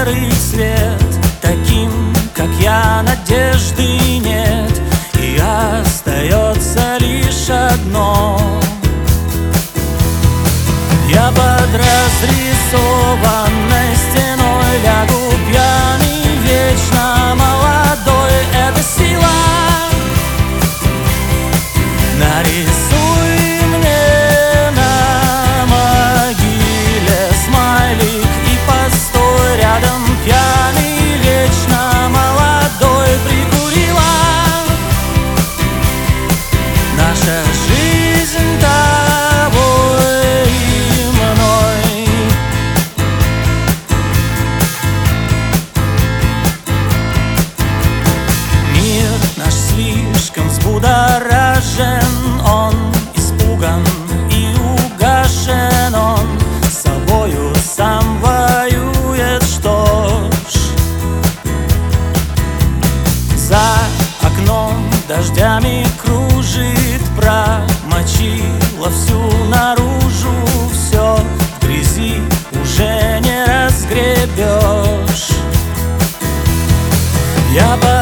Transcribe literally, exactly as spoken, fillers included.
серый цвет. Таким, как я, надежды нет, и остается лишь одно. Я под разрисованной стеной лягу пьяный, вечно молодой. Это сила. Нарисуй мне на могиле смайлик и постой рядом, пьяный, вечно молодой. Прикурила наша жизнь тобой и мной. Мир наш слишком взбудоражен, он испуган и угашен, он с собою сам воюет. Что ж, за окном дождями кружит, промочила всю наружу, все в грязи уже не разгребешь. Я